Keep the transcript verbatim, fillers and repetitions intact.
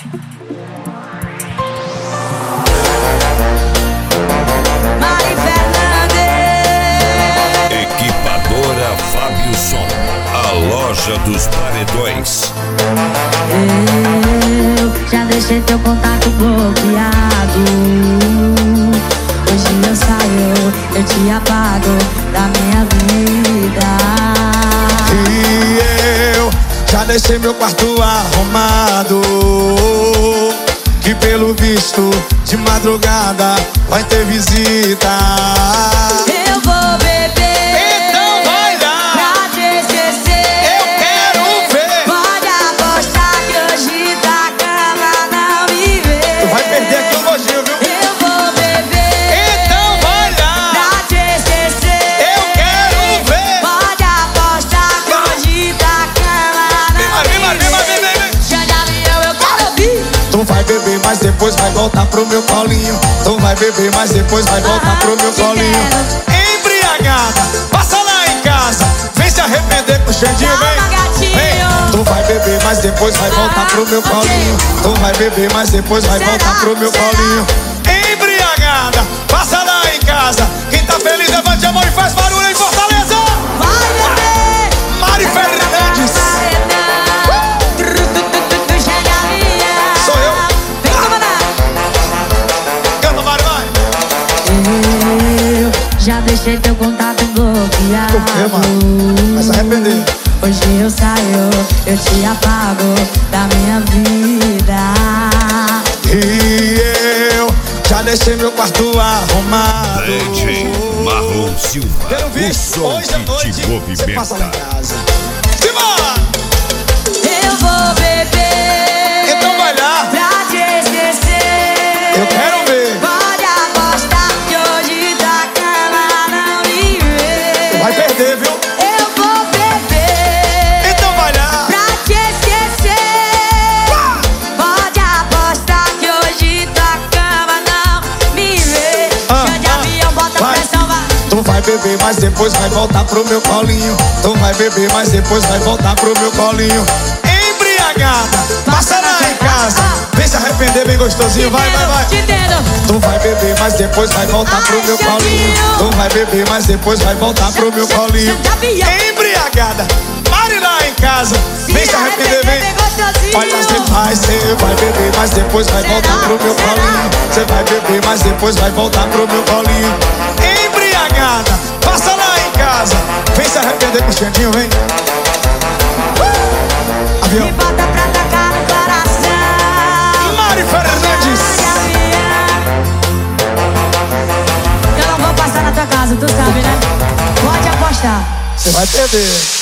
Mari Fernandes. Equipadora Fábio Som, a loja dos paredões. Eu já deixei teu contato bloqueado. Hoje eu saio, eu te apago da minha vida. E eu já deixei meu quarto arrumado, que pelo visto de madrugada vai ter visita. Eu vou beber, Então vai lá, pra te esquecer. eu quero ver. Pode apostar que hoje da cama não me vê. Tu vai perder aqui o nojinho, viu? Eu vou beber, Então vai lá, pra te esquecer. eu quero ver. Pode apostar que hoje da cama não Vem, Mari, me vem, vê. Mari, vem, vem, vem. Já de avião eu quero ouvir. Tu vai beber, mas depois vai voltar pro meu colinho. Tu vai beber, mas depois vai voltar pro meu te colinho. Embriagada, passa lá em casa, vem se arrepender com o Xandinho, Calma, vem. gatinho. Vem. Tu vai beber, mas depois vai voltar pro meu Ah, colinho. Tu vai beber, mas depois vai Será? voltar pro meu Será? colinho. Embriagada, passa lá em casa. Quem tá feliz, levante a mão e faz barulho em Fortaleza. Vai beber. Mari Fernandes. Sou eu. Vem comandar. Canta, Mari, vai. Eu já deixei teu contato bloqueado. Por quê, mano? Vai se arrepender. Hoje eu saio, eu te apago da minha vida. E eu já deixei meu quarto arrumado. D J Marlon Silva, Quero ver o som hoje à que noite te você passa lá em movimenta. casa. Simbora! Eu vou beber, Então vai lá, pra te esquecer. eu quero ver. Pode apostar que hoje da cama não me vê. Vai perder, viu? Eu vou beber, Então vai lá. pra te esquecer. Pode apostar que hoje da cama não me vê. Ah, Já de ah, avião, bota vai. pressão, vai. Tu vai beber, mas depois vai voltar pro meu colinho. Tu vai beber, mas depois vai voltar pro meu colinho. Embriagada, passa lá em casa, vem se arrepender bem gostosinho, vai, vai, vai. Te entendo. Tu vai beber, mas depois vai voltar pro meu colinho. Tu vai beber, mas depois vai voltar pro meu colinho. Embriagada, Mari lá em casa, vem se arrepender, vem. Olha, cê vai, cê vai beber, mas depois vai voltar pro meu colinho. Cê vai beber, mas depois vai voltar pro meu colinho. Embriagada, passa lá em casa, vem se arrepender com o Xandinho, vem. Avião. Me bota pra tacar no coração. Mari Fernandes. Eu não vou passar na tua casa, tu sabe, né? Pode apostar. Você vai perder.